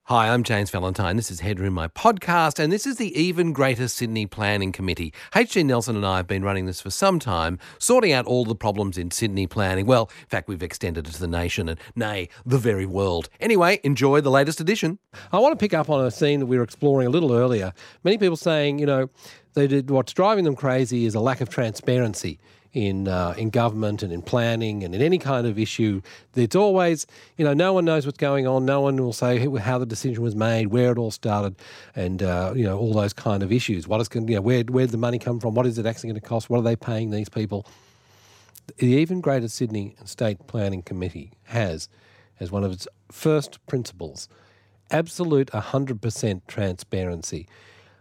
Hi, I'm James Valentine. This is Headroom, my podcast, and this is the Even Greater Sydney Planning Committee. H.G. Nelson and I have been running this for some time, sorting out all the problems in Sydney planning. Well, in fact, we've extended it to the nation and, nay, the very world. Anyway, enjoy the latest edition. I want to pick up on a theme that we were exploring a little earlier. Many people saying, what's driving them crazy is a lack of transparency in government and in planning and in any kind of issue. It's always, no one knows what's going on. No one will say how the decision was made, where it all started, and all those kind of issues. Where did the money come from? What is it actually going to cost? What are they paying these people? The Even Greater Sydney State Planning Committee has, as one of its first principles, absolute 100% transparency.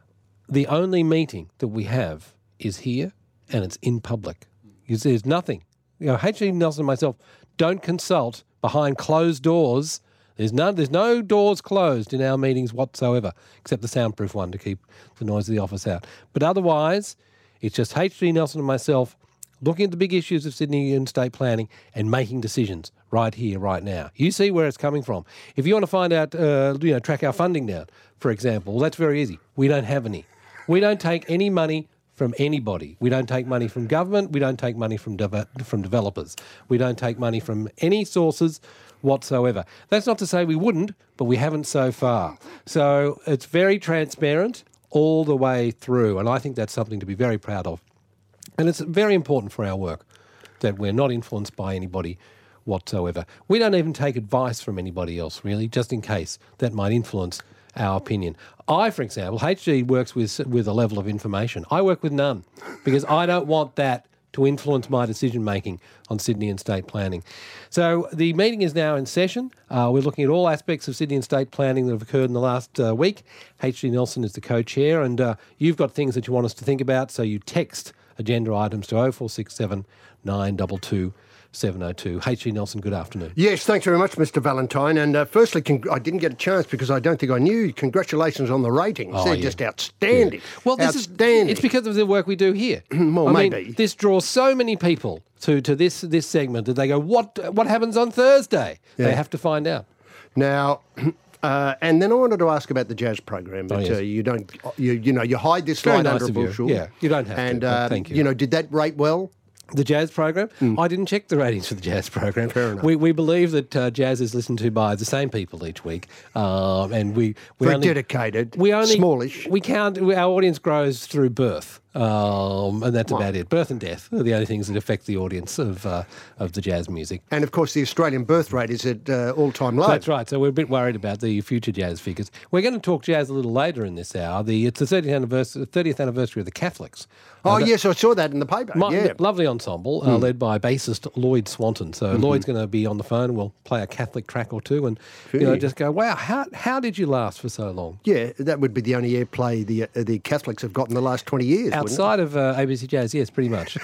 The only meeting that we have is here, and it's in public. There's nothing. H.G. Nelson and myself don't consult behind closed doors. There's no doors closed in our meetings whatsoever, except the soundproof one to keep the noise of the office out. But otherwise, it's just H.G. Nelson and myself looking at the big issues of Sydney and state planning and making decisions right here, right now. You see where it's coming from. If you want to find out, track our funding down, for example, well, that's very easy. We don't have any. We don't take any money from anybody. We don't take money from government. We don't take money from developers. We don't take money from any sources whatsoever. That's not to say we wouldn't, but we haven't so far. So it's very transparent all the way through, and I think that's something to be very proud of. And it's very important for our work that we're not influenced by anybody whatsoever. We don't even take advice from anybody else, really, just in case that might influence our opinion. I, for example, HG works with a level of information. I work with none because I don't want that to influence my decision-making on Sydney and state planning. So the meeting is now in session. We're looking at all aspects of Sydney and state planning that have occurred in the last week. H.G. Nelson is the co-chair, and you've got things that you want us to think about, so you text agenda items to 0467 922 702. H.G. Nelson, good afternoon. Yes, thanks very much, Mr. Valentine. And firstly, I didn't get a chance because I don't think I knew. Congratulations on the ratings. They're just outstanding. Yeah. Well, it's because of the work we do here. Well, maybe. This draws so many people to this segment that they go, what happens on Thursday? Yeah. They have to find out. Now, and then I wanted to ask about the jazz program, but you don't, you hide this slide under a bushel. Yeah, you don't have to. Thank you. Did that rate well? The jazz program? I didn't check the ratings for the jazz program. Fair enough. We believe that jazz is listened to by the same people each week, and we very dedicated. Smallish. We count. Our audience grows through birth. And that's about it. Birth and death are the only things that affect the audience of the jazz music. And, of course, the Australian birth rate is at all-time low. That's right. So we're a bit worried about the future jazz figures. We're going to talk jazz a little later in this hour. It's the 30th anniversary of the Catholics. Yes, I saw that in the paper. Lovely ensemble, led by bassist Lloyd Swanton. So Lloyd's going to be on the phone. We'll play a Catholic track or two and just go, wow, how did you last for so long? Yeah, that would be the only airplay the Catholics have got in the last 20 years. Outside of ABC Jazz, yes, pretty much.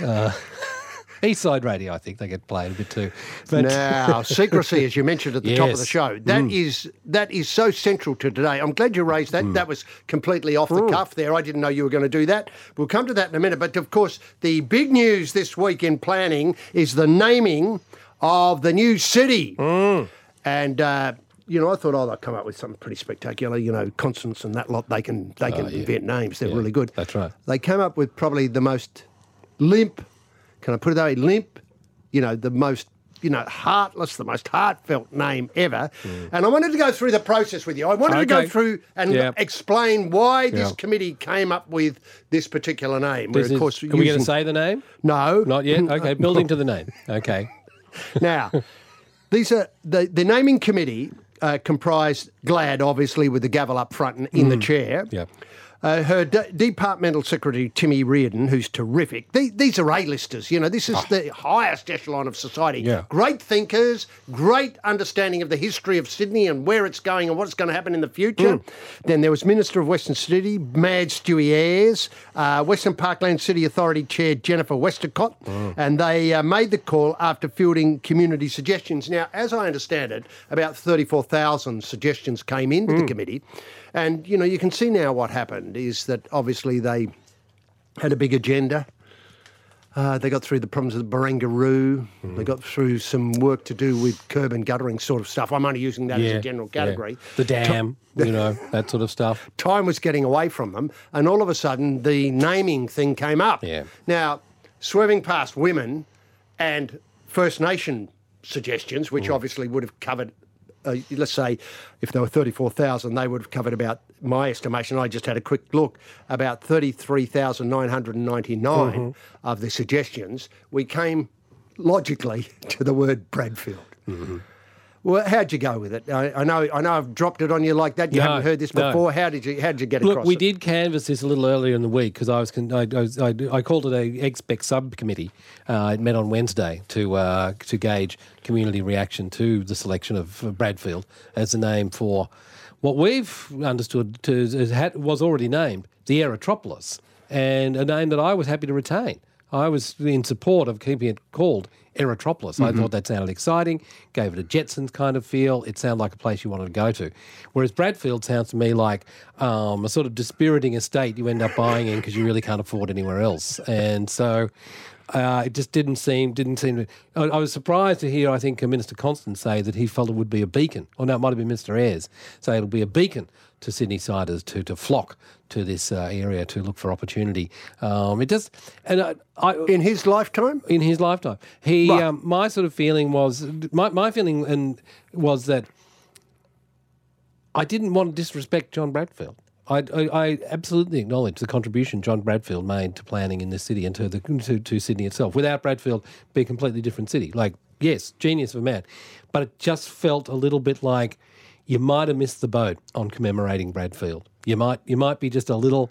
Eastside Radio, I think they get played a bit too. But now, secrecy, as you mentioned at the top of the show, that is so central to today. I'm glad you raised that. That was completely off the cuff there. I didn't know you were going to do that. We'll come to that in a minute. But, of course, the big news this week in planning is the naming of the new city. And I thought, they'll come up with something pretty spectacular, consonants and that lot. They can invent names. They're really good. That's right. They came up with probably the most limp, can I put it that way, limp, the most, heartless, the most heartfelt name ever. And I wanted to go through the process with you. I wanted to go through and explain why this committee came up with this particular name. Are we going to say the name? No. Not yet? Okay, building to the name. Okay. Now, these are the naming committee comprised Glad, obviously, with the gavel up front and in the chair. Yeah. Her departmental secretary, Timmy Reardon, who's terrific. These are A-listers, this is the highest echelon of society. Yeah. Great thinkers, great understanding of the history of Sydney and where it's going and what's going to happen in the future. Then there was Minister of Western City, Mad Stewie Ayres, Western Parkland City Authority Chair Jennifer Westacott, and they made the call after fielding community suggestions. Now, as I understand it, about 34,000 suggestions came into the committee. And, you can see now what happened is that obviously they had a big agenda. They got through the problems of the Barangaroo. They got through some work to do with curb and guttering sort of stuff. I'm only using that as a general category. Yeah. The dam, that sort of stuff. Time was getting away from them, and all of a sudden the naming thing came up. Yeah. Now, swerving past women and First Nation suggestions, which obviously would have covered, let's say, if there were 34,000, they would have covered about, my estimation, I just had a quick look, about 33,999 of the suggestions. We came logically to the word Bradfield. Well, how'd you go with it? I know I've dropped it on you like that. You haven't heard this before. How did you get across it? Look, we did canvass this a little earlier in the week because I called it a expect subcommittee. It met on Wednesday to gauge community reaction to the selection of Bradfield as the name for what we've understood was already named the Aerotropolis, and a name that I was happy to retain. I was in support of keeping it called Aerotropolis. I thought that sounded exciting, gave it a Jetsons kind of feel. It sounded like a place you wanted to go to. Whereas Bradfield sounds to me like a sort of dispiriting estate you end up buying in because you really can't afford anywhere else. And so it just didn't seem to... I was surprised to hear, I think, Minister Constant say that he felt it would be a beacon. Or no, it might have been Minister Ayres say it'll be a beacon to Sydney-siders to flock to this area to look for opportunity. In his lifetime? In his lifetime. My sort of feeling was... My feeling was that I didn't want to disrespect John Bradfield. I absolutely acknowledge the contribution John Bradfield made to planning in this city and to Sydney itself. Without Bradfield, be a completely different city. Like, yes, genius of a man. But it just felt a little bit like you might have missed the boat on commemorating Bradfield. You might be just a little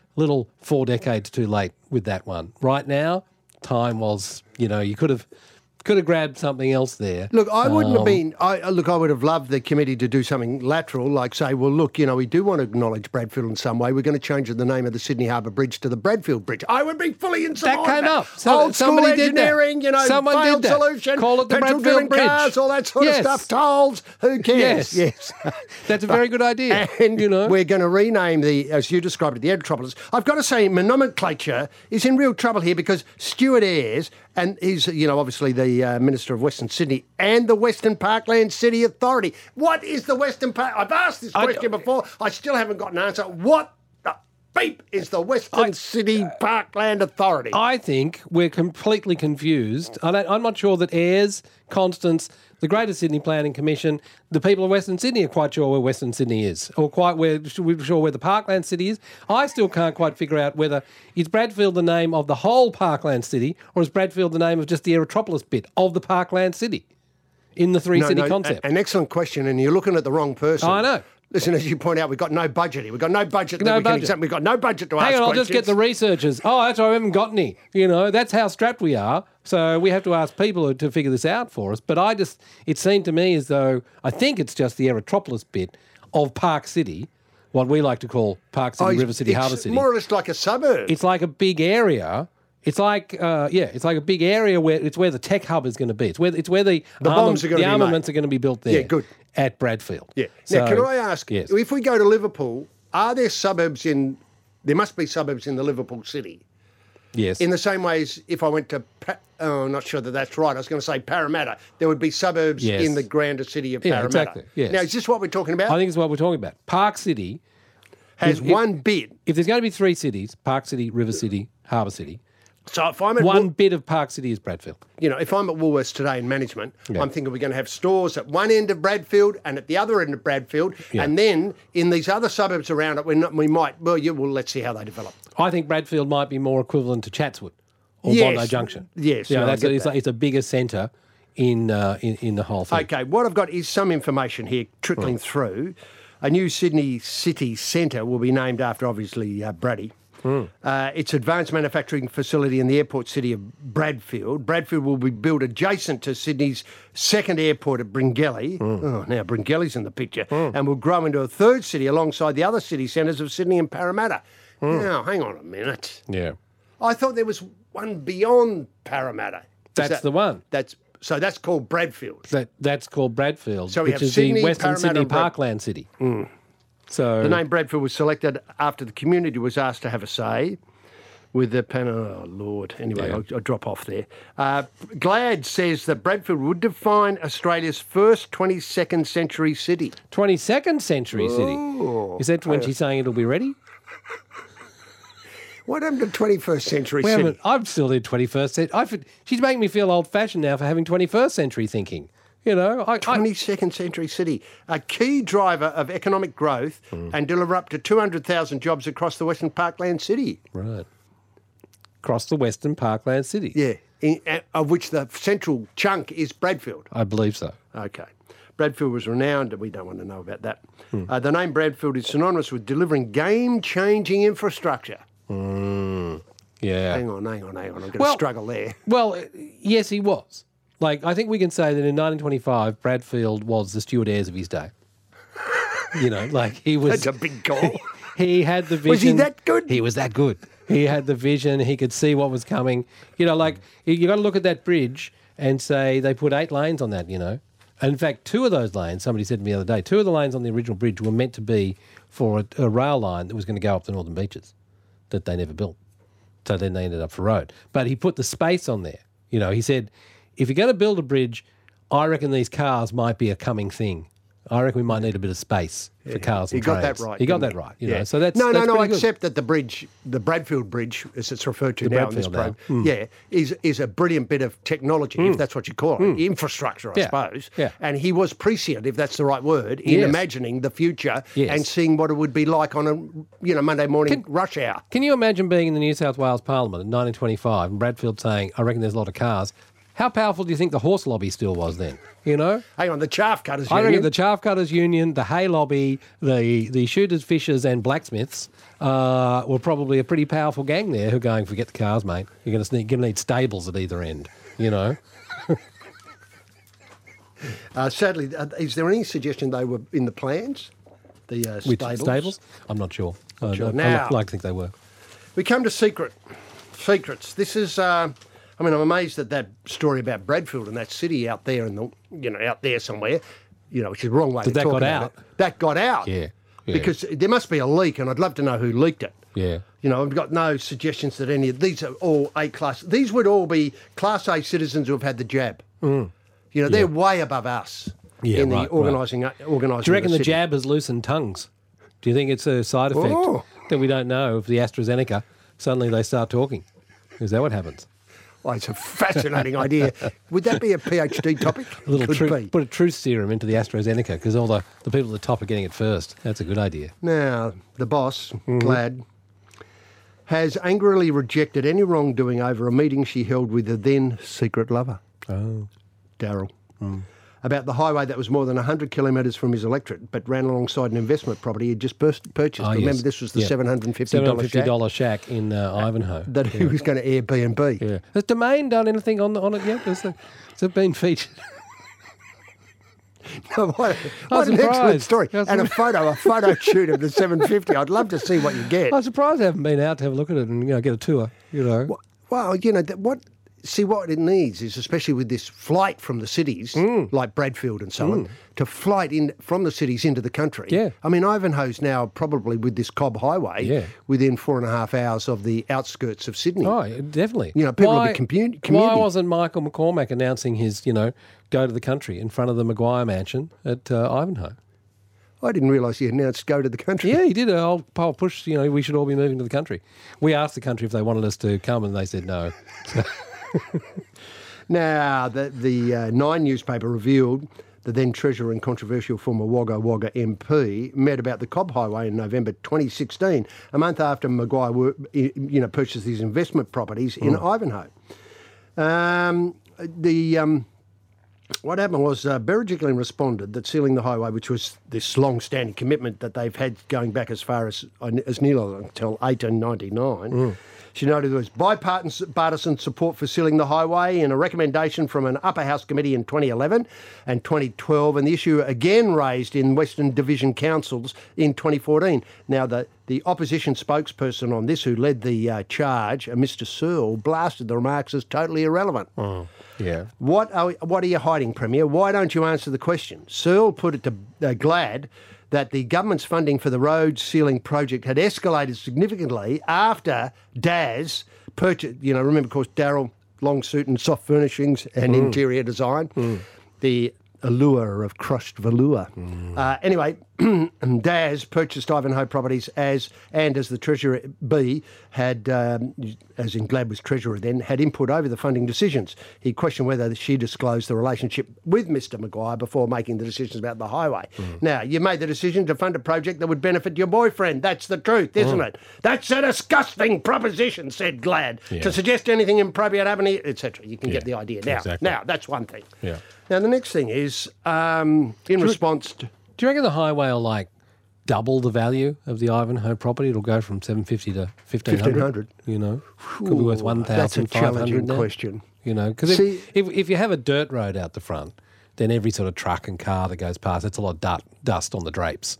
4 decades too late with that one. Right now, time was, you could have grabbed something else there. Look, I wouldn't have been... I would have loved the committee to do something lateral, like say, well, look, we do want to acknowledge Bradfield in some way. We're going to change the name of the Sydney Harbour Bridge to the Bradfield Bridge. I would be fully in support. That came up. Old school engineering, failed solution, call it the petrol-driven Bradfield cars, Bridge. all that sort of stuff, tolls, who cares? Yes. That's a very good idea. And we're going to rename as you described it, the Aerotropolis. I've got to say, my nomenclature is in real trouble here because Stuart Ayres, and he's, obviously the Minister of Western Sydney and the Western Parkland City Authority. What is the Western Park? I've asked this question before. I still haven't got an answer. What the beep is the Western City Parkland Authority? I think we're completely confused. I'm not sure that Ayres, Constance, the Greater Sydney Planning Commission, the people of Western Sydney are quite sure where Western Sydney is, or sure where the Parkland City is. I still can't quite figure out whether is Bradfield the name of the whole Parkland City, or is Bradfield the name of just the Aerotropolis bit of the Parkland City in the three-city concept? An excellent question, and you're looking at the wrong person. I know. Listen, as you point out, we've got no budget here. We've got no budget. We've got no budget to ask questions. Hang on, I'll just get the researchers. Oh, that's why I haven't got any. That's how strapped we are. So we have to ask people to figure this out for us. But it seemed to me as though, I think it's just the Aerotropolis bit of Park City, what we like to call Park City, River City, Harbour City. It's more or less like a suburb. It's like a big area. It's like it's like a big area where the tech hub is going to be. It's where the bombs are going to be armaments are going to be built there. Yeah, good. At Bradfield. Yeah. Now, can I ask, if we go to Liverpool, are there suburbs there must be suburbs in the Liverpool city? Yes. In the same way as if I went to, I'm not sure that's right. I was going to say Parramatta. There would be suburbs in the grander city of Parramatta. Exactly. Yes. Now, is this what we're talking about? I think it's what we're talking about. Park City has one bit. If there's going to be three cities, Park City, River City, Harbour City, so if I'm at one bit of Park City is Bradfield. If I'm at Woolworths today in management, I'm thinking we're going to have stores at one end of Bradfield and at the other end of Bradfield, and then in these other suburbs around it, let's see how they develop. I think Bradfield might be more equivalent to Chatswood or Bondi Junction. Yes, it's a bigger centre in the whole thing. Okay, what I've got is some information here trickling through. A new Sydney city centre will be named after, obviously, Braddy. It's advanced manufacturing facility in the airport city of Bradfield. Bradfield will be built adjacent to Sydney's second airport at Bringelly. Now Bringelly's in the picture. And will grow into a third city alongside the other city centres of Sydney and Parramatta. Now, hang on a minute. Yeah. I thought there was one beyond Parramatta. That's the one. So that's called Bradfield. That's called Bradfield, so which is Sydney, the Western Parramatta, Sydney Parkland City. So the name Bradfield was selected after the community was asked to have a say. With the panel, oh Lord. Anyway, I'll drop off there. Glad says that Bradfield would define Australia's first 22nd century city. 22nd century city? Is that when she's saying it'll be ready? What happened to 21st century city? I'm still in 21st century. She's making me feel old-fashioned now for having 21st century thinking. 22nd century city, a key driver of economic growth and deliver up to 200,000 jobs across the Western Parkland city. Right. Across the Western Parkland city. Yeah, of which the central chunk is Bradfield. I believe so. Okay. Bradfield was renowned, and we don't want to know about that. The name Bradfield is synonymous with delivering game-changing infrastructure. Yeah. Hang on. I'm going to struggle there. Well, yes, he was. I think we can say that in 1925, Bradfield was the Stuart Ayres of his day. He was... That's a big call. He had the vision. Was he that good? He was that good. He had the vision. He could see what was coming. You got to look at that bridge and say they put 8 lanes on that, And in fact, 2 of those lanes, somebody said to me the other day, 2 of the lanes on the original bridge were meant to be for a rail line that was going to go up the Northern Beaches that they never built. So then they ended up for road. But he put the space on there. He said, if you're going to build a bridge, I reckon these cars might be a coming thing. I reckon we might need a bit of space for cars and trains. He got that right. He got that right. So that's no. I accept that the bridge, the Bradfield Bridge, as it's referred to now in this program, is a brilliant bit of technology, if that's what you call it, infrastructure, I suppose. Yeah. And he was prescient, if that's the right word, in imagining the future and seeing what it would be like on a Monday morning rush hour. Can you imagine being in the New South Wales Parliament in 1925 and Bradfield saying, "I reckon there's a lot of cars"? How powerful do you think the horse lobby still was then? Hang on, the Chaff Cutters Union. I reckon the Chaff Cutters Union, the hay lobby, the shooters, fishers and blacksmiths were probably a pretty powerful gang there who are going, forget the cars, mate. You're going to need stables at either end, Sadly, is there any suggestion they were in the plans? The stables? Which stables? I'm not sure. Now, I'd like to think they were. We come to secrets. This is... I'm amazed at that story about Bradfield and that city out there out there somewhere, which is the wrong way to talk about it. That got out. Yeah. Because there must be a leak, and I'd love to know who leaked it. Yeah. I've got no suggestions that any of these are all A-class. These would all be Class A citizens who have had the jab. They're way above us in the organising. Do you reckon the jab has loosened tongues? Do you think it's a side effect that we don't know of the AstraZeneca? Suddenly they start talking. Is that what happens? Oh, it's a fascinating idea. Would that be a PhD topic? Put a truth serum into the AstraZeneca because all the people at the top are getting it first. That's a good idea. Now, the boss, Glad, has angrily rejected any wrongdoing over a meeting she held with the then secret lover, Daryl, about the highway that was more than 100 kilometres from his electorate but ran alongside an investment property he'd just purchased. Remember, this was the $750 shack in Ivanhoe. That he was going to Airbnb. Yeah. Has Domain done anything on it yet? Has it been featured? No, what an excellent story. And a photo shoot of the 750. I'd love to see what you get. I'm surprised I haven't been out to have a look at it and get a tour. Well, what it needs is, especially with this flight from the cities, like Bradfield and so on, to flight in from the cities into the country. Yeah. Ivanhoe's now probably with this Cobb Highway within 4.5 hours of the outskirts of Sydney. Oh, definitely. People will be commuting. Why wasn't Michael McCormack announcing his, go to the country in front of the Maguire mansion at Ivanhoe? I didn't realise he announced go to the country. Yeah, he did a whole push, we should all be moving to the country. We asked the country if they wanted us to come and they said no. Now, the Nine newspaper revealed the then Treasurer and controversial former Wagga Wagga MP met about the Cobb Highway in November 2016, a month after Maguire purchased these investment properties in Ivanhoe. What happened was Berejiklian responded that sealing the highway, which was this long-standing commitment that they've had going back as far as nearly until 1899, she noted there was bipartisan support for sealing the highway in a recommendation from an upper house committee in 2011 and 2012, and the issue again raised in Western Division councils in 2014. Now, the opposition spokesperson on this, who led the charge, Mr. Searle, blasted the remarks as totally irrelevant. Yeah. What are you hiding, Premier? Why don't you answer the question? Searle put it to Glad that the government's funding for the road sealing project had escalated significantly after DAS purchased, remember, of course, Darryl, long suit and soft furnishings and interior design, the allure of crushed velour. Anyway, Daz purchased Ivanhoe Properties as the Treasurer B had, as in Glad was Treasurer then, had input over the funding decisions. He questioned whether she disclosed the relationship with Mr Maguire before making the decisions about the highway. Now, you made the decision to fund a project that would benefit your boyfriend. That's the truth, isn't it? That's a disgusting proposition, said Glad. To suggest anything impropriate happening, etc. You can get the idea. Now, that's one thing. Yeah. Now, the next thing is, in response to... Do you reckon the highway will, double the value of the Ivanhoe property? It'll go from $750 to $1,500. Could be worth $1,500. That's a challenging question. Because if you have a dirt road out the front, then every sort of truck and car that goes past, it's a lot of dust on the drapes,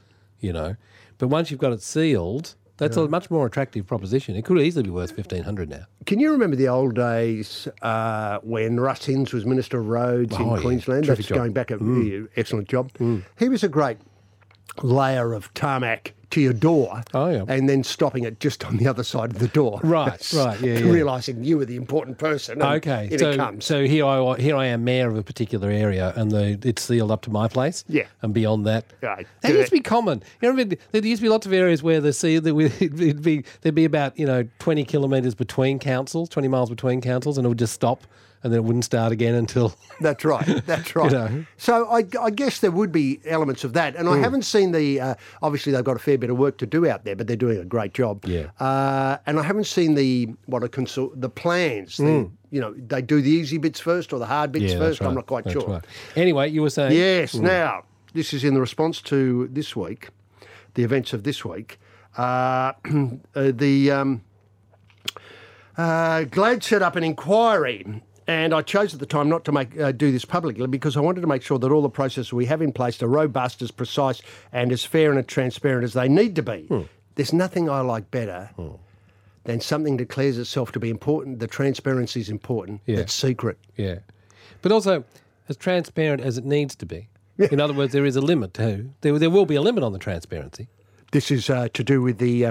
But once you've got it sealed, that's a much more attractive proposition. It could easily be worth $1,500 now. Can you remember the old days when Russ Hinds was Minister of Roads in Queensland? That's going back a excellent job. He was a great layer of tarmac to your door and then stopping it just on the other side of the door. Right, Realising you were the important person. Okay, it comes. So here I am mayor of a particular area and it's sealed up to my place? Yeah. And beyond that? Right. That used to be common. There used to be lots of areas where there'd be about 20 kilometres between councils, 20 miles between councils, and it would just stop and then it wouldn't start again until... That's right. So I guess there would be elements of that. And I haven't seen obviously they've got a fair bit of work to do out there, but they're doing a great job. Yeah. And I haven't seen the plans. They do the easy bits first or the hard bits first. Right. I'm not quite sure. Right. Anyway, you were saying... Yes. Now, this is in the response to this week, the events of this week. Glad set up an inquiry. And I chose at the time not to do this publicly because I wanted to make sure that all the processes we have in place are robust, as precise and as fair and as transparent as they need to be. There's nothing I like better than something declares itself to be important. The transparency is important. It's secret. Yeah. But also as transparent as it needs to be. Yeah. In other words, there is a limit too. There will be a limit on the transparency. This is to do with the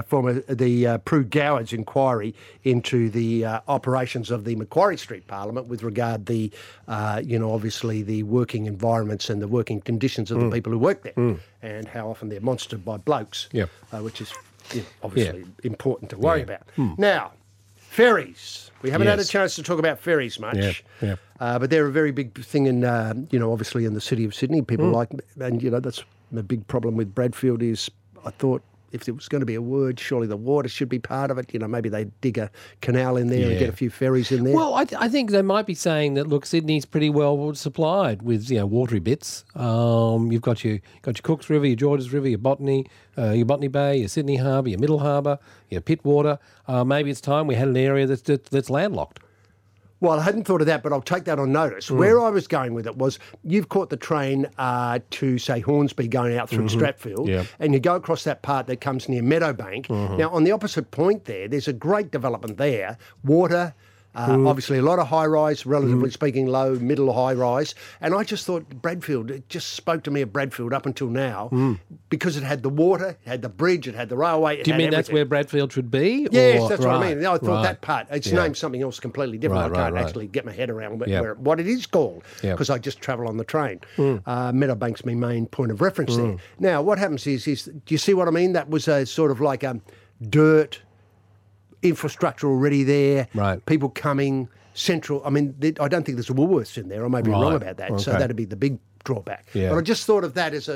Prue Goward's inquiry into the operations of the Macquarie Street Parliament with regard the, obviously the working environments and the working conditions of the people who work there and how often they're monstered by blokes, which is obviously important to worry about. Now, ferries. We haven't had a chance to talk about ferries much, but they're a very big thing in, obviously in the city of Sydney. People like, and, that's the big problem with Bradfield is, I thought if there was going to be a word, surely the water should be part of it. Maybe they dig a canal in there and get a few ferries in there. Well, I think they might be saying that, look, Sydney's pretty well supplied with, watery bits. You've got your Cooks River, your Georges River, your Botany Bay, your Sydney Harbour, your Middle Harbour, your Pittwater. Maybe it's time we had an area that's landlocked. Well, I hadn't thought of that, but I'll take that on notice. Where I was going with it was you've caught the train to, say, Hornsby going out through Stratfield, and you go across that part that comes near Meadowbank. Now, on the opposite point there's a great development there, water, obviously a lot of high-rise, relatively speaking low, middle high-rise. And I just thought Bradfield, it just spoke to me of Bradfield up until now because it had the water, it had the bridge, it had the railway, Do you mean that's where Bradfield should be? Yes, that's what I mean. I thought that part, it's named something else completely different. I can't actually get my head around what it is called because I just travel on the train. Meadowbank's my main point of reference there. Now, what happens is, do you see what I mean? That was a sort of like a dirt infrastructure already there, people coming, central. I mean, I don't think there's a Woolworths in there. I may be wrong about that. Okay. So that'd be the big drawback. Yeah. But I just thought of that as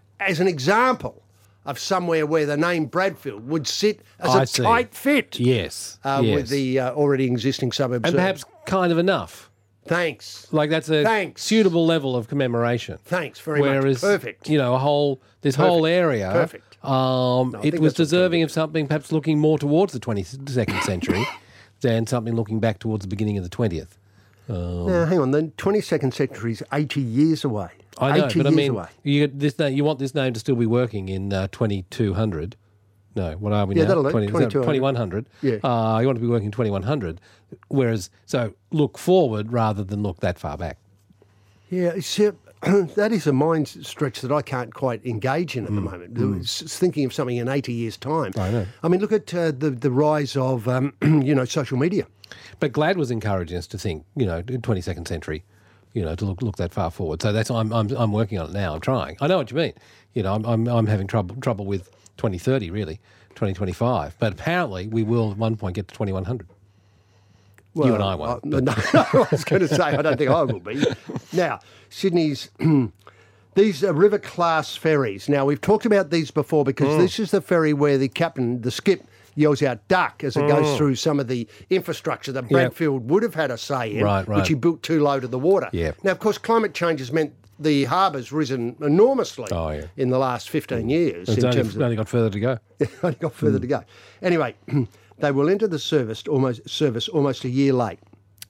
an example of somewhere where the name Bradfield would sit as a tight fit. Yes. With the already existing suburbs. And perhaps kind of enough. Thanks. Like that's a suitable level of commemoration. Thanks very much. Perfect. Whole area. Perfect. It was deserving of something perhaps looking more towards the 22nd century than something looking back towards the beginning of the 20th. Now, hang on. The 22nd century is 80 years away. I know, but I mean, you want this name to still be working in 2200. No, what are we now? That'll do. 2100. Yeah. You want to be working 2100. Whereas, so look forward rather than look that far back. Yeah, that is a mind stretch that I can't quite engage in at the moment. It's thinking of something in 80 years' time. I know. I mean, look at the rise of, social media. But GLAD was encouraging us to think, in 22nd century, to look that far forward. So that's I'm working on it now. I'm trying. I know what you mean. I'm having trouble with 2030 really, 2025. But apparently we will at one point get to 2100. Well, you and I won't. No, I was going to say I don't think I will be. Now, Sydney's these river class ferries. Now we've talked about these before because this is the ferry where the captain, the skip, yells out duck as it goes through some of the infrastructure that Bradfield would have had a say in, which he built too low to the water. Yep. Now, of course, climate change has meant the harbour's risen enormously in the last 15 years. It's only got further to go. Only got further to go. Anyway, they will enter the service almost a year late.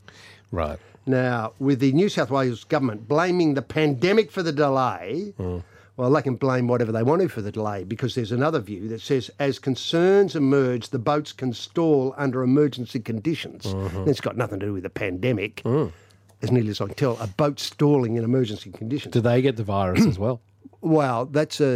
Right. Now, with the New South Wales government blaming the pandemic for the delay, well, they can blame whatever they want to for the delay because there's another view that says as concerns emerge, the boats can stall under emergency conditions. It's got nothing to do with the pandemic. As nearly as I can tell, a boat stalling in emergency conditions. Do they get the virus as well? Well,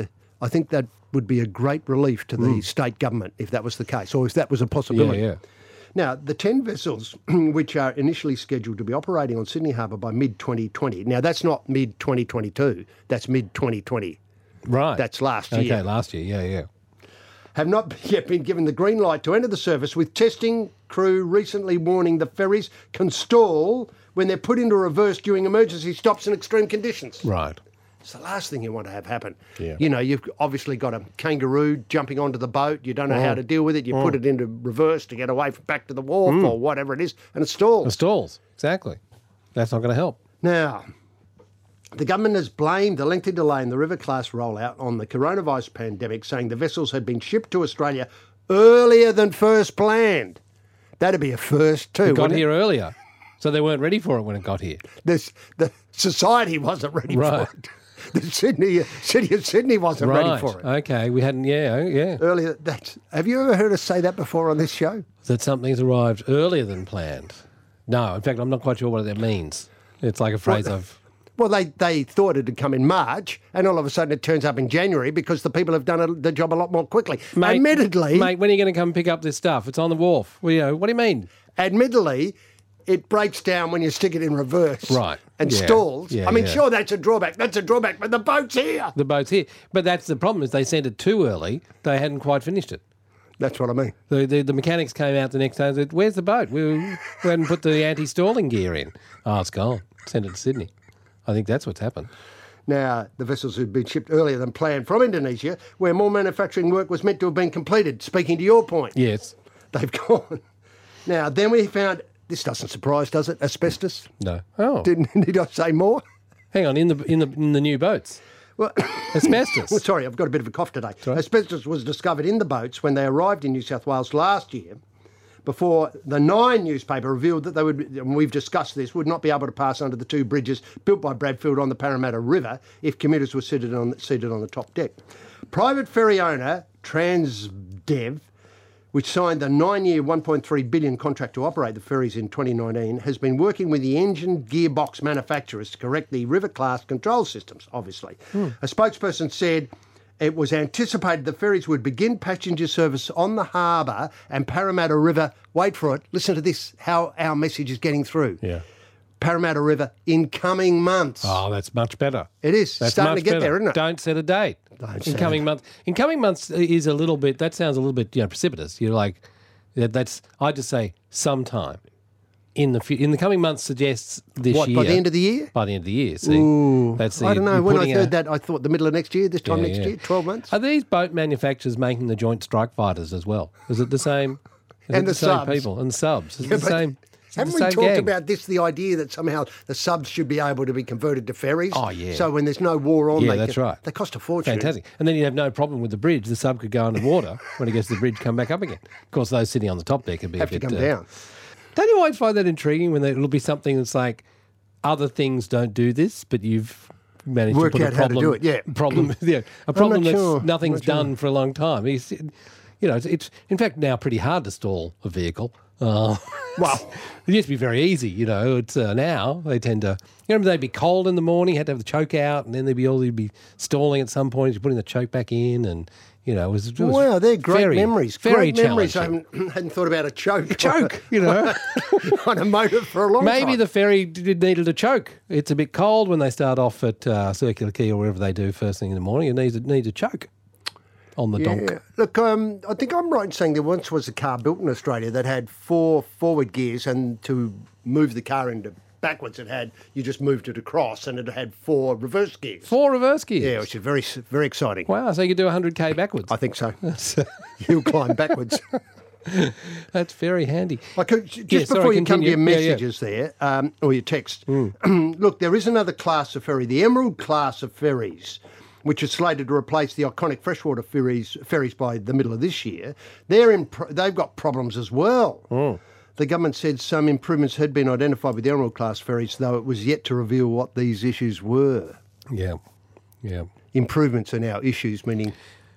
I think that would be a great relief to the state government if that was the case, or if that was a possibility. Yeah. Now, the 10 vessels which are initially scheduled to be operating on Sydney Harbour by mid-2020, now that's not mid-2022, that's mid-2020. Right. That's last year. Okay, last year, yeah. Have not yet been given the green light to enter the service, with testing crew recently warning the ferries can stall when they're put into reverse during emergency stops in extreme conditions. Right. It's the last thing you want to have happen. Yeah. You've obviously got a kangaroo jumping onto the boat. You don't know how to deal with it. You put it into reverse to get away back to the wharf or whatever it is, and it stalls. It stalls, exactly. That's not going to help. Now, the government has blamed the lengthy delay in the River Class rollout on the coronavirus pandemic, saying the vessels had been shipped to Australia earlier than first planned. That'd be a first too. It got here earlier, so they weren't ready for it when it got here. The society wasn't ready for it. The city of Sydney wasn't ready for it. Okay, we hadn't. Yeah. Earlier. Have you ever heard us say that before on this show? That something's arrived earlier than planned. No, in fact, I'm not quite sure what that means. It's like a phrase Well, they thought it had come in March, and all of a sudden it turns up in January because the people have done the job a lot more quickly. Mate, admittedly, when are you going to come pick up this stuff? It's on the wharf. Well, what do you mean? Admittedly, it breaks down when you stick it in reverse. Right. And stalls. Yeah, I mean, sure, that's a drawback. That's a drawback, but the boat's here. The boat's here. But that's the problem, is they sent it too early. They hadn't quite finished it. That's what I mean. The mechanics came out the next day and said, where's the boat? We hadn't put the anti-stalling gear in. Oh, it's gone. Send it to Sydney. I think that's what's happened. Now, the vessels had been shipped earlier than planned from Indonesia, where more manufacturing work was meant to have been completed, speaking to your point. Yes. They've gone. Now, then we found, this doesn't surprise, does it, asbestos? No. Oh. Need I say more? Hang on, in the new boats. Well, asbestos. Well, sorry, I've got a bit of a cough today. Right. Asbestos was discovered in the boats when they arrived in New South Wales last year, before the Nine newspaper revealed that they would, and we've discussed this, would not be able to pass under the two bridges built by Bradfield on the Parramatta River if commuters were seated on the top deck. Private ferry owner Transdev, which signed the 9-year $1.3 billion contract to operate the ferries in 2019, has been working with the engine gearbox manufacturers to correct the river class control systems, obviously. A spokesperson said it was anticipated the ferries would begin passenger service on the harbour and Parramatta River, wait for it, listen to this, how our message is getting through. Yeah. Parramatta River in coming months. Oh, that's much better. It is. That's starting to get better. there, isn't it? Don't set a date. In coming months. In coming months is a little bit, that sounds a little bit precipitous. You're like, I just say sometime. In the coming months suggests this year. By the end of the year? By the end of the year. See, ooh, I don't know. When I heard that, I thought the middle of next year, this time next year, 12 months. Are these boat manufacturers making the Joint Strike Fighters as well? Is it the same? And the subs. Same people? And the subs. Is it the same? Haven't we talked about this, the idea that somehow the subs should be able to be converted to ferries? Oh, yeah. So when there's no war on, that's right. They cost a fortune. Fantastic. And then you'd have no problem with the bridge. The sub could go underwater. When it gets to the bridge, come back up again. Of course, those sitting on the top deck would be have a bit... to come down. Don't you always find that intriguing when it'll be something that's like, other things don't do this, but you've managed work to put out a problem... how to do it, a problem that's sure. nothing's done for a long time. It's in fact now pretty hard to stall a vehicle. Well, it used to be very easy, you know. It's now they tend to. You remember they'd be cold in the morning, had to have the choke out, and then they'd be stalling at some point. You're putting the choke back in, and you know, it was wow, they're great memories. Very great memories. I challenging. hadn't thought about a choke. Choke, you know. On a motor for a long time. Maybe the ferry needed a choke. It's a bit cold when they start off at Circular Quay or wherever they do first thing in the morning. It needs a choke on the donk. Look, I think I'm right in saying there once was a car built in Australia that had 4 forward gears, and to move the car into backwards, you just moved it across, and it had 4 reverse gears. 4 reverse gears? Yeah, which is very, very exciting. Wow, so you could do 100k backwards? I think so. You'll climb backwards. That's very handy. Before you come to your messages there, or your text, look, there is another class of ferry, the Emerald class of ferries, which is slated to replace the iconic freshwater ferries by the middle of this year. They've got problems as well. The government said some improvements had been identified with the Emerald class ferries, though it was yet to reveal what these issues were. Yeah. Improvements are now issues, meaning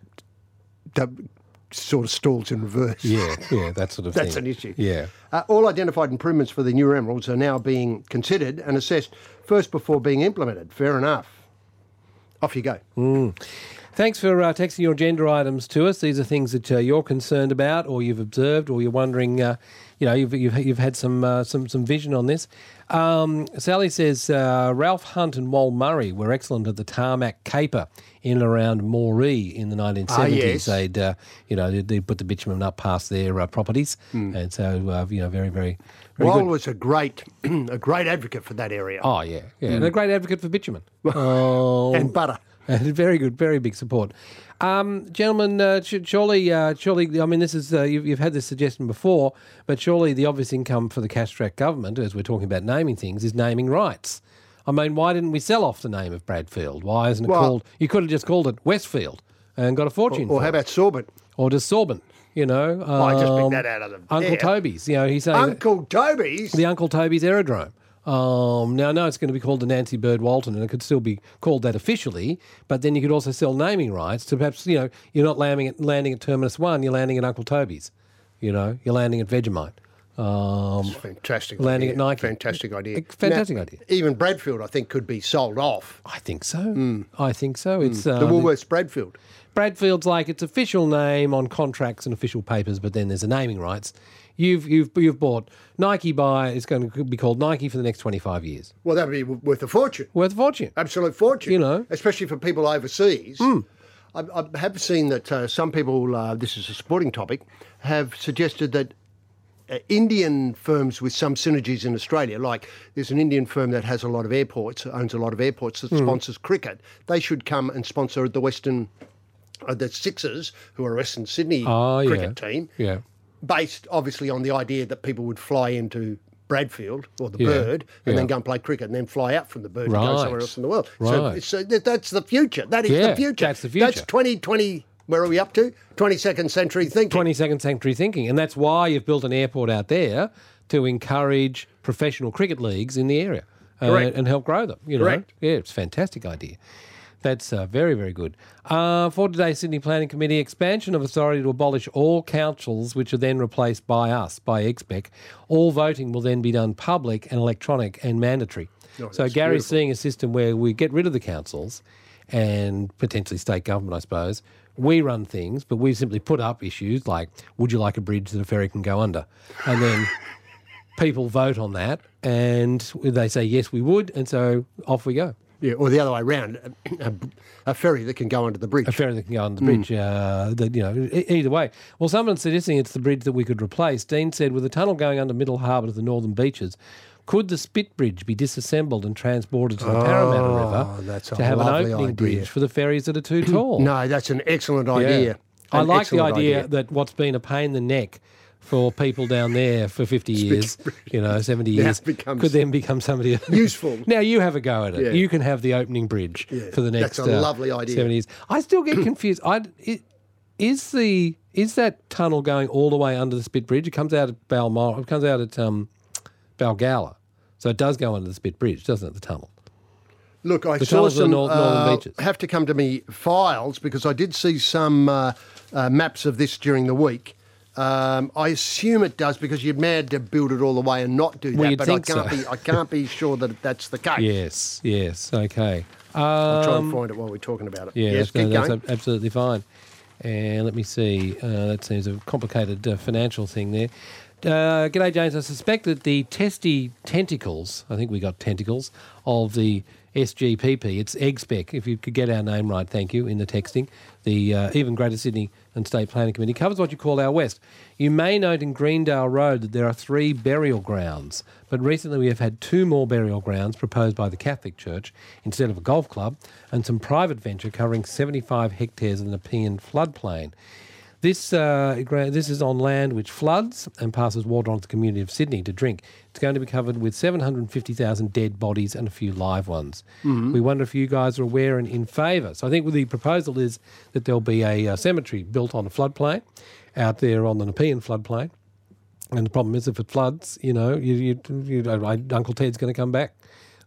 sort of stalls in reverse. Yeah, that sort of thing. That's an issue. Yeah. All identified improvements for the new Emeralds are now being considered and assessed first before being implemented. Fair enough. Off you go. Thanks for texting your agenda items to us. These are things that you're concerned about, or you've observed, or you're wondering. You've had some vision on this. Sally says Ralph Hunt and Wal Murray were excellent at the tarmac caper in and around Moree in the 1970s. Yes. They'd put the bitumen up past their properties, and so very, very. Wal good. was a great advocate for that area. Oh yeah, and a great advocate for bitumen and butter. And very good, very big support. Gentlemen, surely, I mean, this is you've had this suggestion before, but surely the obvious income for the cash-strapped government, as we're talking about naming things, is naming rights. I mean, why didn't we sell off the name of Bradfield? Why isn't it called... You could have just called it Westfield and got a fortune for it. Or how about Sorbent? Or just Sorbent, you know. I just picked that out of them. Uncle Toby's, you know, he's saying... Uncle Toby's? The Uncle Toby's Aerodrome. Now, I know it's going to be called the Nancy Bird Walton, and it could still be called that officially, but then you could also sell naming rights to perhaps, you know, you're not landing at Terminus 1, you're landing at Uncle Toby's. You know, you're landing at Vegemite. Fantastic landing idea. at Nike. Fantastic idea. Fantastic idea. Even Bradfield, I think, could be sold off. I think so. I think so. It's the Woolworths Bradfield. Bradfield's like its official name on contracts and official papers, but then there's the naming rights. You've bought Nike it's going to be called Nike for the next 25 years. Well, that would be worth a fortune. Worth a fortune. Absolute fortune. You know. Especially for people overseas. I have seen that some people, this is a sporting topic, have suggested that Indian firms with some synergies in Australia, like there's an Indian firm that has a lot of airports, owns a lot of airports, that sponsors cricket. They should come and sponsor the Sixers, who are a Western Sydney cricket team. Yeah. Based, obviously, on the idea that people would fly into Bradfield or the Bird and then go and play cricket and then fly out from the Bird and go somewhere else in the world. Right. So that's the future. That is the future. That's the future. That's 2020. Where are we up to? 22nd century thinking. 22nd century thinking. And that's why you've built an airport out there to encourage professional cricket leagues in the area and help grow them. You know? Correct. Yeah, it's a fantastic idea. That's very, very good. For today's Sydney Planning Committee, expansion of authority to abolish all councils, which are then replaced by us, by EXPEC. All voting will then be done public and electronic and mandatory. So Gary's seeing a system where we get rid of the councils and potentially state government, I suppose. We run things, but we simply put up issues like, would you like a bridge that a ferry can go under? And then people vote on that and they say, yes, we would. And so off we go. Yeah, or the other way around, a ferry that can go under the bridge. A ferry that can go under the bridge, either way. Well, someone's suggesting it's the bridge that we could replace. Dean said, with a tunnel going under Middle Harbour to the northern beaches, could the Spit Bridge be disassembled and transported to the Parramatta River to have an opening bridge for the ferries that are too tall? No, that's an excellent idea. Yeah. I like the idea that what's been a pain in the neck for people down there for 50 years, 70 years, could then become somebody useful. Now you have a go at it. Yeah. You can have the opening bridge for the next that's a lovely idea. 70 years. I still get confused. Is that tunnel going all the way under the Spit Bridge? It comes out at Balmoral. It comes out at Balgowlah. So it does go under the Spit Bridge, doesn't it, the tunnel? Look, I the saw some, northern beaches. Have to come to me files because I did see some maps of this during the week. I assume it does because you're mad to build it all the way and not do that. Well, you'd but think I can't be sure that that's the case. Yes, okay. I'll try and find it while we're talking about it. Yeah, yes, that's absolutely fine. And let me see. That seems a complicated financial thing there. G'day, James. I suspect that the testy tentacles, I think we got tentacles, of the SGPP, it's EGSPEC, if you could get our name right, thank you, in the texting, the Even Greater Sydney and State Planning Committee, covers what you call our West. You may note in Greendale Road that there are 3 burial grounds, but recently we have had 2 more burial grounds proposed by the Catholic Church instead of a golf club, and some private venture covering 75 hectares of the Nepean floodplain. This is on land which floods and passes water onto the community of Sydney to drink. It's going to be covered with 750,000 dead bodies and a few live ones. Mm-hmm. We wonder if you guys are aware and in favour. So I think the proposal is that there'll be a cemetery built on a floodplain out there on the Nepean floodplain. And the problem is if it floods, Uncle Ted's going to come back,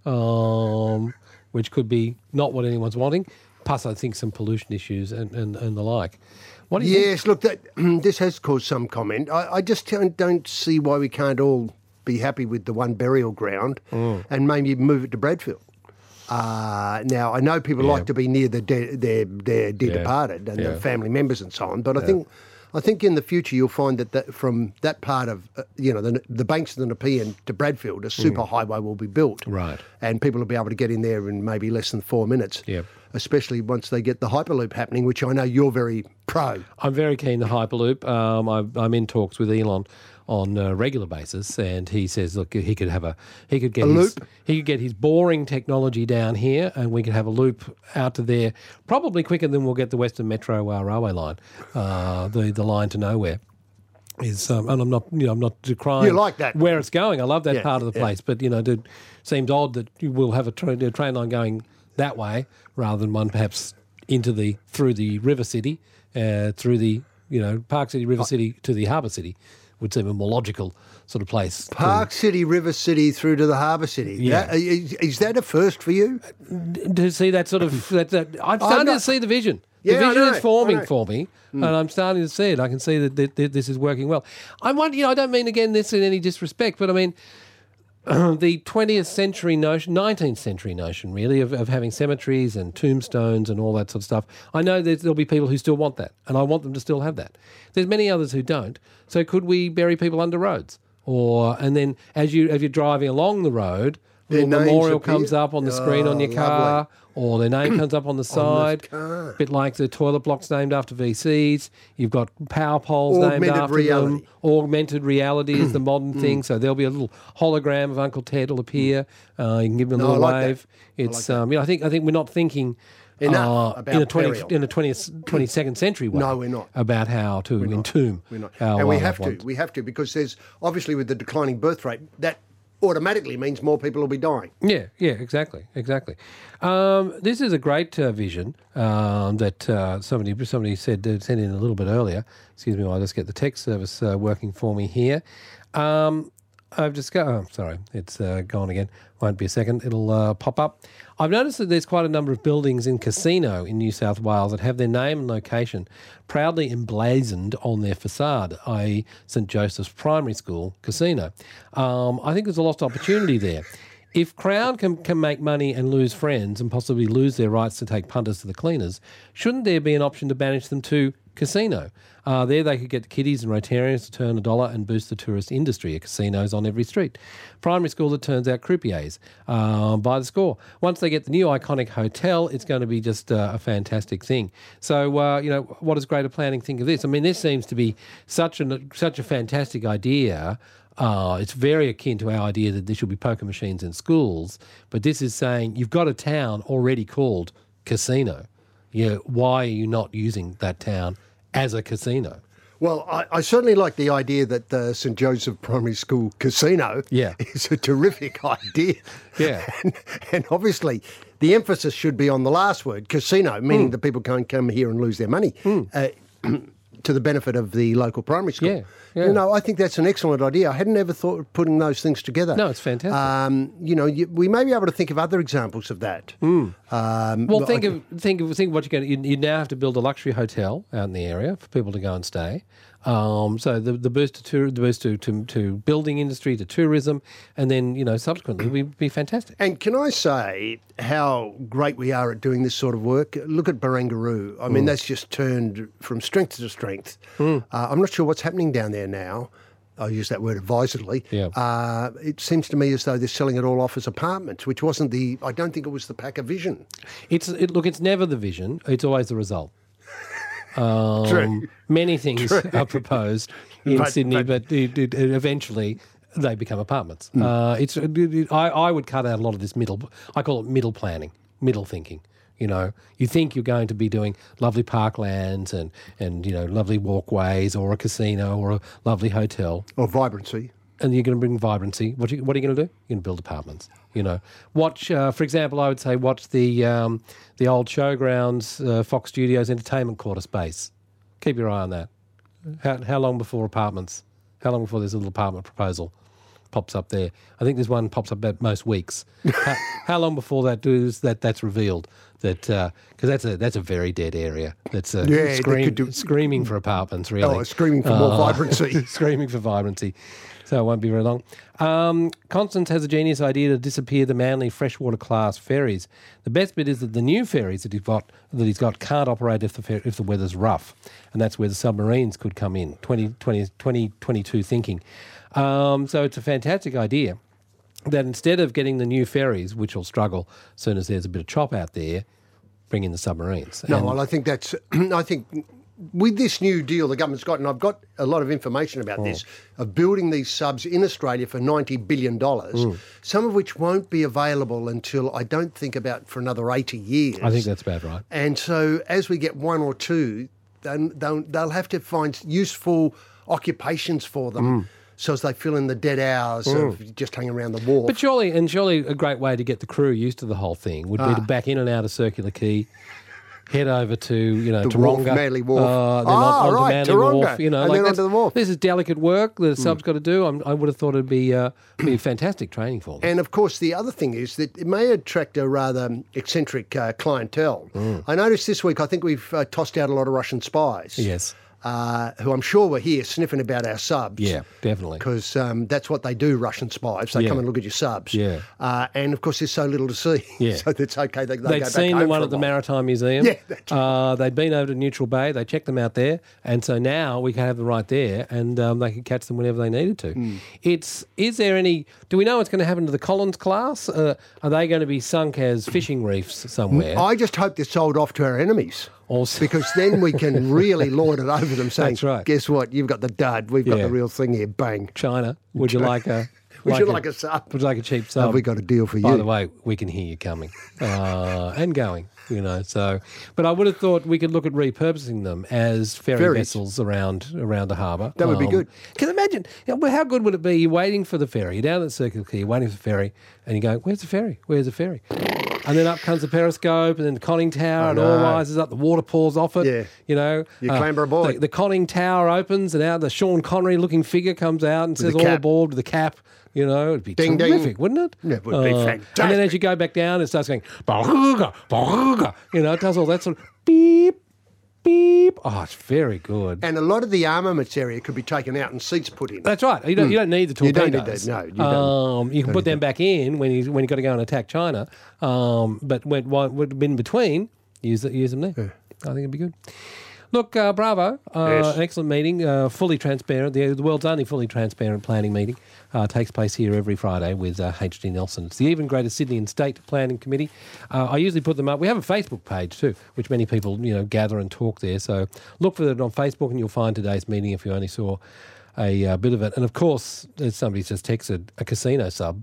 which could be not what anyone's wanting. Plus, I think some pollution issues and the like. What do you think? Look, this has caused some comment. I just don't see why we can't all be happy with the one burial ground and maybe move it to Bradfield. Now, I know people like to be near their dear departed and their family members and so on, but I think in the future you'll find that from that part of, the banks of the Nepean to Bradfield, a super highway will be built. Right. And people will be able to get in there in maybe less than 4 minutes. Yep. Especially once they get the Hyperloop happening, which I know you're very pro. I'm very keen the Hyperloop. I'm in talks with Elon on a regular basis, and he says, look, he could get his boring technology down here, and we could have a loop out to there, probably quicker than we'll get the Western Metro railway line, the line to nowhere. And I'm not decrying you like that. where it's going. I love that part of the place, but it seems odd that you will have a train line going that way rather than one perhaps through the River City, through the Park City, River City to the Harbour City would seem a more logical sort of place. Park City, River City through to the Harbour City. Yeah. Is that a first for you? To see that sort of... I'm starting to see the vision. The vision is forming for me, and I'm starting to see it. I can see that this is working well. I don't mean, again, this in any disrespect, but I mean... the 20th century notion, 19th century notion, really, of having cemeteries and tombstones and all that sort of stuff. I know there'll be people who still want that, and I want them to still have that. There's many others who don't. So could we bury people under roads? And then as you're driving along the road, the memorial comes up on the screen on your car, or their name comes up on the side, a bit like the toilet blocks named after VCs. You've got power poles named after them. Augmented reality is the modern thing, so there'll be a little hologram of Uncle Ted will appear. You can give him a little wave. It's I think we're not thinking enough about in a 22nd century way. No, we're not. About how to entomb. We're not. And we have to because there's obviously with the declining birth rate that automatically means more people will be dying. Yeah, exactly. This is a great vision that somebody said sent in a little bit earlier. Excuse me while I just get the text service working for me here. I've just sorry, it's gone again. Won't be a second. It'll pop up. I've noticed that there's quite a number of buildings in Casino in New South Wales that have their name and location proudly emblazoned on their facade, i.e. St Joseph's Primary School, Casino. I think there's a lost opportunity there. If Crown can make money and lose friends and possibly lose their rights to take punters to the cleaners, shouldn't there be an option to banish them to Casino? There they could get the kiddies and Rotarians to turn $1 and boost the tourist industry. A casino's on every street. Primary school that turns out croupiers by the score. Once they get the new iconic hotel, it's going to be just a fantastic thing. So, what does Greater Planning think of this? I mean, this seems to be such a fantastic idea. It's very akin to our idea that there should be poker machines in schools, but this is saying you've got a town already called Casino. Why are you not using that town as a casino? Well, I certainly like the idea that the St Joseph Primary School Casino is a terrific idea. Yeah. And obviously the emphasis should be on the last word, casino, meaning that people can't come here and lose their money. to the benefit of the local primary school. Yeah, yeah. You know, I think that's an excellent idea. I hadn't ever thought of putting those things together. No, it's fantastic. You know, we may be able to think of other examples of that. Well, think of what you're going to. You now have to build a luxury hotel out in the area for people to go and stay. So the boost to building industry, to tourism, and then subsequently would be fantastic. And can I say how great we are at doing this sort of work? Look at Barangaroo. I mean, that's just turned from strength to strength. I'm not sure what's happening down there now. I use that word advisedly. Yeah. It seems to me as though they're selling it all off as apartments, which wasn't I don't think it was the Packer vision. It's never the vision. It's always the result. True. Many things are proposed in Sydney, but eventually they become apartments. I would cut out a lot of this I call it middle planning, middle thinking. You think you're going to be doing lovely parklands and lovely walkways or a casino or a lovely hotel. Or vibrancy. And you're going to bring vibrancy. What are you going to do? You're going to build apartments. Watch, for example, I would say watch the old showgrounds, Fox Studios Entertainment Quarter space. Keep your eye on that. How long before apartments? How long before there's a little apartment proposal pops up there? I think this one pops up about most weeks. How long before that's revealed? Because that's a very dead area. That's screaming for apartments, really. Oh, screaming for more vibrancy. Screaming for vibrancy. So it won't be very long. Constance has a genius idea to disappear the Manly freshwater class ferries. The best bit is that the new ferries that he's got can't operate if the weather's rough, and that's where the submarines could come in. 2022 thinking. So it's a fantastic idea that instead of getting the new ferries, which will struggle as soon as there's a bit of chop out there, bring in the submarines. I think I think with this new deal the government's got, and I've got a lot of information about this, of building these subs in Australia for $90 billion, some of which won't be available until, I don't think, for another 80 years. I think that's about right. And so as we get one or two, they'll have to find useful occupations for them. So as they fill in the dead hours of just hanging around the wharf. But surely a great way to get the crew used to the whole thing would be to back in and out of Circular Quay, head over to the Taronga, Manly Wharf. then onto Manly Taronga, Wharf. and then onto the wharf. This is delicate work that a sub's got to do. I would have thought it'd be fantastic training for them. And of course, the other thing is that it may attract a rather eccentric clientele. I noticed this week, I think we've tossed out a lot of Russian spies. Yes. Who I'm sure were here sniffing about our subs. Yeah, definitely. Because that's what they do, Russian spies. They come and look at your subs. Yeah. And, of course, there's so little to see. Yeah. So that's okay. They'd go back seen the one at the Maritime Museum. Yeah, that's right. They'd been over to Neutral Bay. They checked them out there. And so now we can have them right there and they can catch them whenever they needed to. Do we know what's going to happen to the Collins class? Are they going to be sunk as fishing reefs somewhere? I just hope they're sold off to our enemies. Also. Because then we can really lord it over them, saying, That's right. Guess what? You've got the dud. We've got the real thing here. Bang. China, would you like a... Would you like a sub? Would you like a cheap sub? Have we got a deal for you? By the way, we can hear you coming and going, So, but I would have thought we could look at repurposing them as ferries. Vessels around the harbour. That would be good. Can you imagine? How good would it be? You're waiting for the ferry. You're down at Circular Quay, you're waiting for the ferry, and you go, "Where's the ferry? Where's the ferry?" And then up comes the periscope, and then the conning tower, and all rises up. The water pours off it. Yeah. You clamber aboard. The conning tower opens, and out the Sean Connery-looking figure comes out and says, "All aboard," with the cap. It'd be terrific, wouldn't it? Yeah, it would be fantastic. And then as you go back down, it starts going, "Baruga, baruga." It does all that sort of beep, beep. Oh, it's very good. And a lot of the armaments area could be taken out and seats put in. That's right. You don't need the torpedoes. You don't need that. No, you don't. You can put them back in when you've got to go and attack China. But when in between, use them there. Yeah. I think it'd be good. Look, bravo. Yes. An excellent meeting, fully transparent. The world's only fully transparent planning meeting takes place here every Friday with H.D. Nelson. It's the Even Greater Sydney and State Planning Committee. I usually put them up. We have a Facebook page too, which many people gather and talk there. So look for it on Facebook and you'll find today's meeting if you only saw a bit of it. And of course, as somebody's just texted, a casino sub.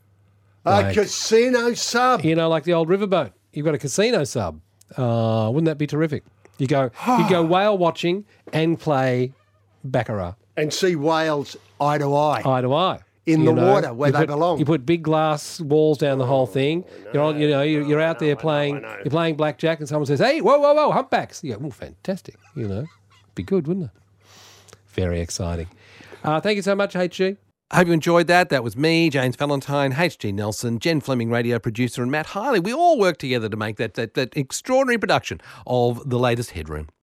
A casino sub? Like the old riverboat. You've got a casino sub. Wouldn't that be terrific? You go whale watching and play baccarat. And see whales eye to eye. Eye to eye. In the water where they belong. You put big glass walls down the whole thing. You're out there playing. You're playing blackjack, and someone says, "Hey, whoa, humpbacks!" You go, "Oh, fantastic!" Be good, wouldn't it? Very exciting. Thank you so much, HG. I hope you enjoyed that. That was me, James Valentine, H.G. Nelson, Jen Fleming, radio producer, and Matt Hiley. We all worked together to make that extraordinary production of the latest Headroom.